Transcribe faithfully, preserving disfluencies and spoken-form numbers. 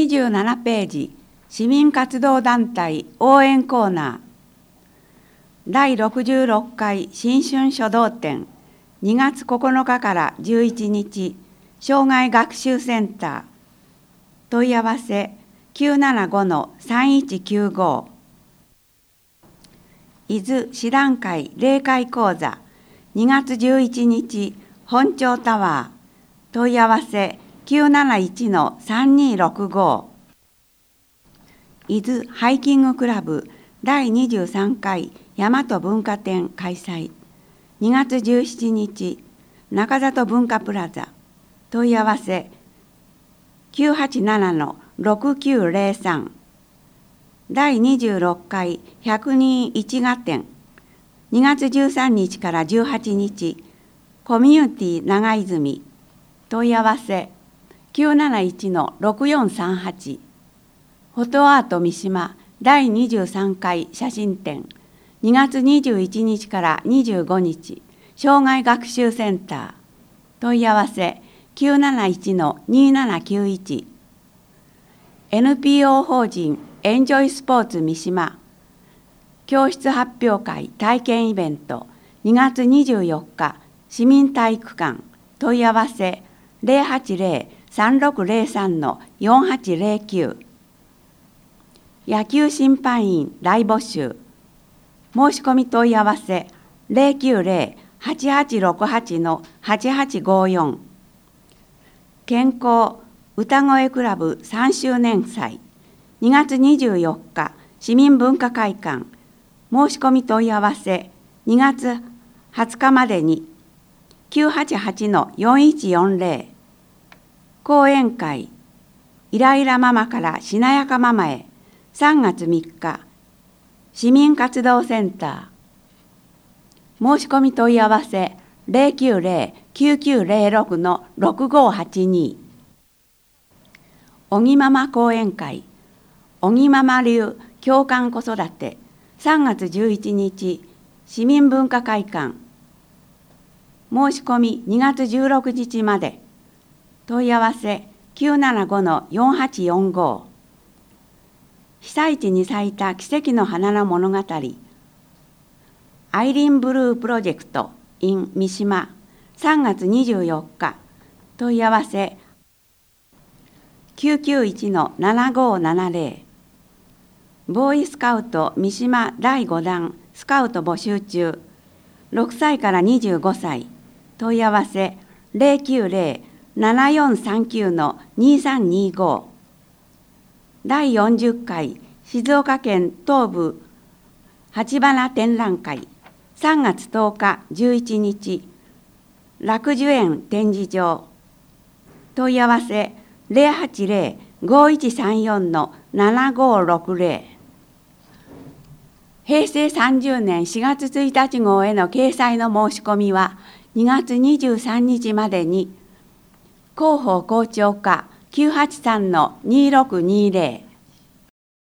にじゅうななページ、市民活動団体応援コーナー。だいろくじゅうろっかい新春書道展、にがつここのかからじゅういちにち、障害学習センター。問い合わせ きゅうななごのさんいちきゅうご。伊豆師団会例会講座、にがつじゅういちにち、本町タワー。問い合わせきゅうなないちのさんにーろくご。伊豆ハイキングクラブだいにじゅうさんかい大和文化展開催。にがつじゅうしちにち、中里文化プラザ。問い合わせきゅうはちななのろくきゅうぜろさん。だいにじゅうろっかい百人一画展。にがつじゅうさんにちからじゅうはちにち、コミュニティ長泉。問い合わせきゅうなないちのろくよんさんはち。フォトアート三島だいにじゅうさんかい写真展。にがつにじゅういちにちからにじゅうごにち、障害学習センター。問い合わせきゅうなないちのにーななきゅういち。エヌピーオー 法人エンジョイスポーツ三島。教室発表会体験イベントにがつにじゅうよっか市民体育館。問い合わせぜろはちぜろさんろくぜろさんのよんはちぜろきゅう。野球審判員大募集。申し込み問い合わせぜろきゅうぜろ はちはちろくはちのはちはちごよん。健康歌声クラブさんしゅうねん祭にがつにじゅうよっか市民文化会館。申し込み問い合わせにがつはつかまでにきゅうはちはちのよんいちよんぜろ。講演会イライラママからしなやかママへさんがつみっか市民活動センター。申し込み問い合わせぜろきゅうぜろ きゅうきゅうぜろろくのろくごはちに。おぎママ講演会おぎママ流共感子育てさんがつじゅういちにち市民文化会館。申し込みにがつじゅうろくにちまで。問い合わせきゅうななごのよんはちよんご。被災地に咲いた奇跡の花の物語アイリンブループロジェクト in 三島さんがつにじゅうよっか。問い合わせきゅうきゅういちのななごななぜろ。ボーイスカウト三島だいごだんスカウト募集中。ろくさいからにじゅうごさい。問い合わせぜろきゅうぜろ ななよんさんきゅうのにさんにご。だいよんじゅっかい静岡県東部鉢花展覧会さんがつとおかじゅういちにち楽寿園展示場。問い合わせぜろはちぜろ ごいちさんよんのななごろくぜろ。へいせいさんじゅうねんしがつついたち号への掲載の申し込みはにがつにじゅうさんにちまでに広報校長課きゅうはちさんのにーろくにーぜろ。